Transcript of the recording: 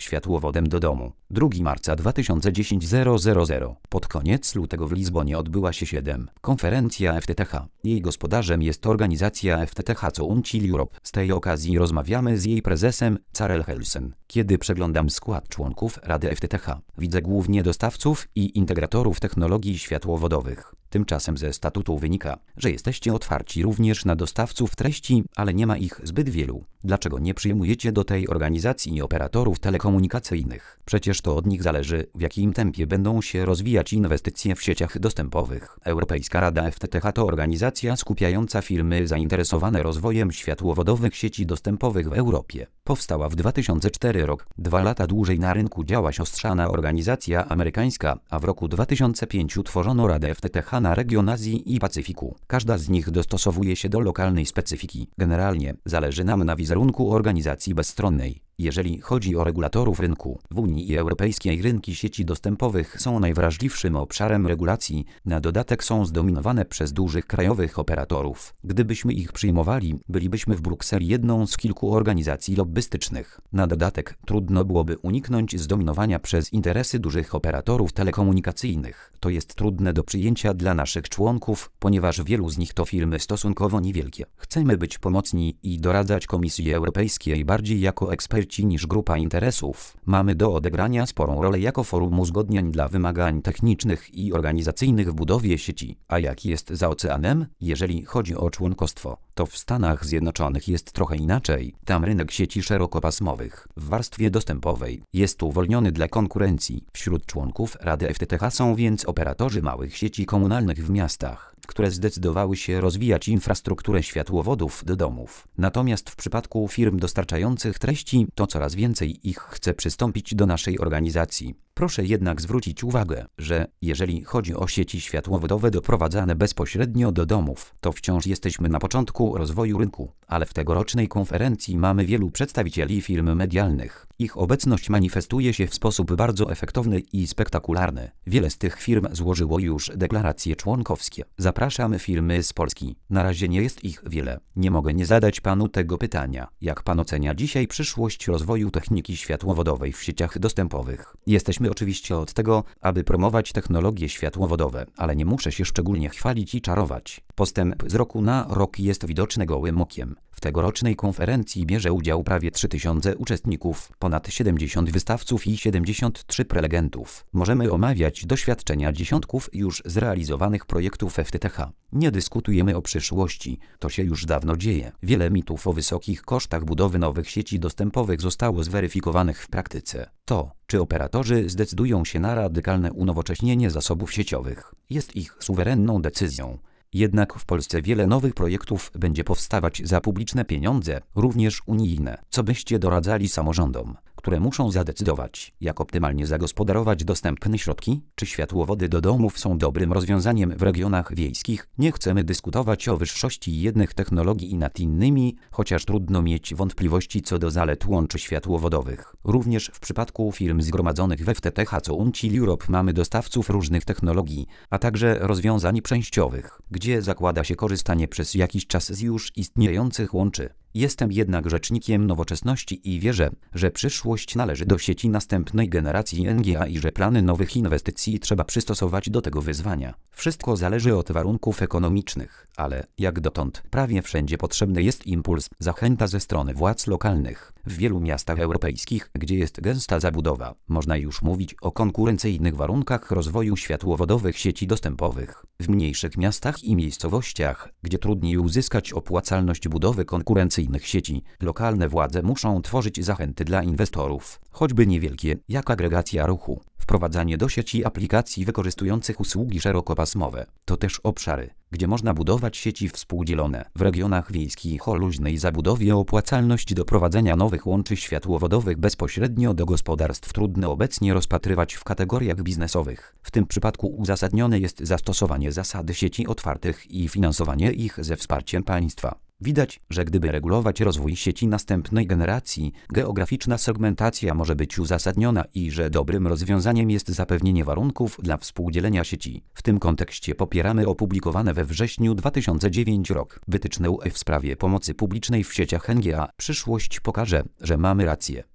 światłowodem do domu. 2 marca 2010 000. Pod koniec lutego w Lizbonie odbyła się 7. Konferencja FTTH. Jej gospodarzem jest organizacja FTTH Council Europe. Z tej okazji rozmawiamy z jej prezesem, Karel Helsen. Kiedy przeglądam skład członków Rady FTTH, widzę głównie dostawców i integratorów technologii światłowodowych. Tymczasem ze statutu wynika, że jesteście otwarci również na dostawców treści, ale nie ma ich zbyt wielu. Dlaczego nie przyjmujecie do tej organizacji operatorów telekomunikacyjnych? Przecież to od nich zależy, w jakim tempie będą się rozwijać inwestycje w sieciach dostępowych. Europejska Rada FTTH to organizacja skupiająca firmy zainteresowane rozwojem światłowodowych sieci dostępowych w Europie. Powstała w 2004 roku. 2 lata dłużej na rynku działa siostrzana organizacja amerykańska, a w roku 2005 utworzono Radę FTTH na region Azji i Pacyfiku. Każda z nich dostosowuje się do lokalnej specyfiki. Generalnie zależy nam na wizerunku organizacji bezstronnej. Jeżeli chodzi o regulatorów rynku, w Unii Europejskiej rynki sieci dostępowych są najwrażliwszym obszarem regulacji, na dodatek są zdominowane przez dużych krajowych operatorów. Gdybyśmy ich przyjmowali, bylibyśmy w Brukseli jedną z kilku organizacji lobbystycznych. Na dodatek trudno byłoby uniknąć zdominowania przez interesy dużych operatorów telekomunikacyjnych. To jest trudne do przyjęcia dla naszych członków, ponieważ wielu z nich to firmy stosunkowo niewielkie. Chcemy być pomocni i doradzać Komisji Europejskiej bardziej jako eksperci niż grupa interesów. Mamy do odegrania sporą rolę jako forum uzgodnień dla wymagań technicznych i organizacyjnych w budowie sieci. A jak jest za oceanem? Jeżeli chodzi o członkostwo, to w Stanach Zjednoczonych jest trochę inaczej. Tam rynek sieci szerokopasmowych w warstwie dostępowej jest uwolniony dla konkurencji. Wśród członków Rady FTTH są więc operatorzy małych sieci komunalnych w miastach, które zdecydowały się rozwijać infrastrukturę światłowodów do domów. Natomiast w przypadku firm dostarczających treści, to coraz więcej ich chce przystąpić do naszej organizacji. Proszę jednak zwrócić uwagę, że jeżeli chodzi o sieci światłowodowe doprowadzane bezpośrednio do domów, to wciąż jesteśmy na początku rozwoju rynku, ale w tegorocznej konferencji mamy wielu przedstawicieli firm medialnych. Ich obecność manifestuje się w sposób bardzo efektowny i spektakularny. Wiele z tych firm złożyło już deklaracje członkowskie. Zapraszamy firmy z Polski. Na razie nie jest ich wiele. Nie mogę nie zadać panu tego pytania. Jak pan ocenia dzisiaj przyszłość rozwoju techniki światłowodowej w sieciach dostępowych? Jesteśmy oczywiście od tego, aby promować technologie światłowodowe, ale nie muszę się szczególnie chwalić i czarować. Postęp z roku na rok jest widoczny gołym okiem. W tegorocznej konferencji bierze udział prawie 3000 uczestników, ponad 70 wystawców i 73 prelegentów. Możemy omawiać doświadczenia dziesiątków już zrealizowanych projektów FTTH. Nie dyskutujemy o przyszłości, to się już dawno dzieje. Wiele mitów o wysokich kosztach budowy nowych sieci dostępowych zostało zweryfikowanych w praktyce. To, czy operatorzy zdecydują się na radykalne unowocześnienie zasobów sieciowych, jest ich suwerenną decyzją. Jednak w Polsce wiele nowych projektów będzie powstawać za publiczne pieniądze, również unijne. Co byście doradzali samorządom, które muszą zadecydować, jak optymalnie zagospodarować dostępne środki? Czy światłowody do domów są dobrym rozwiązaniem w regionach wiejskich? Nie chcemy dyskutować o wyższości jednych technologii nad innymi, chociaż trudno mieć wątpliwości co do zalet łączy światłowodowych. Również w przypadku firm zgromadzonych w FTTH Council Europe mamy dostawców różnych technologii, a także rozwiązań przejściowych, gdzie zakłada się korzystanie przez jakiś czas z już istniejących łączy. Jestem jednak rzecznikiem nowoczesności i wierzę, że przyszłość należy do sieci następnej generacji NGA i że plany nowych inwestycji trzeba przystosować do tego wyzwania. Wszystko zależy od warunków ekonomicznych, ale jak dotąd prawie wszędzie potrzebny jest impuls, zachęta ze strony władz lokalnych. W wielu miastach europejskich, gdzie jest gęsta zabudowa, można już mówić o konkurencyjnych warunkach rozwoju światłowodowych sieci dostępowych. W mniejszych miastach i miejscowościach, gdzie trudniej uzyskać opłacalność budowy konkurencyjnych sieci, lokalne władze muszą tworzyć zachęty dla inwestorów, choćby niewielkie, jak agregacja ruchu. Wprowadzanie do sieci aplikacji wykorzystujących usługi szerokopasmowe to też obszary, gdzie można budować sieci współdzielone. W regionach wiejskich o luźnej zabudowie opłacalność do prowadzenia nowych łączy światłowodowych bezpośrednio do gospodarstw trudno obecnie rozpatrywać w kategoriach biznesowych. W tym przypadku uzasadnione jest zastosowanie zasady sieci otwartych i finansowanie ich ze wsparciem państwa. Widać, że gdyby regulować rozwój sieci następnej generacji, geograficzna segmentacja może być uzasadniona i że dobrym rozwiązaniem jest zapewnienie warunków dla współdzielenia sieci. W tym kontekście popieramy opublikowane we wrześniu 2009 rok wytyczne UE w sprawie pomocy publicznej w sieciach NGA. Przyszłość pokaże, że mamy rację.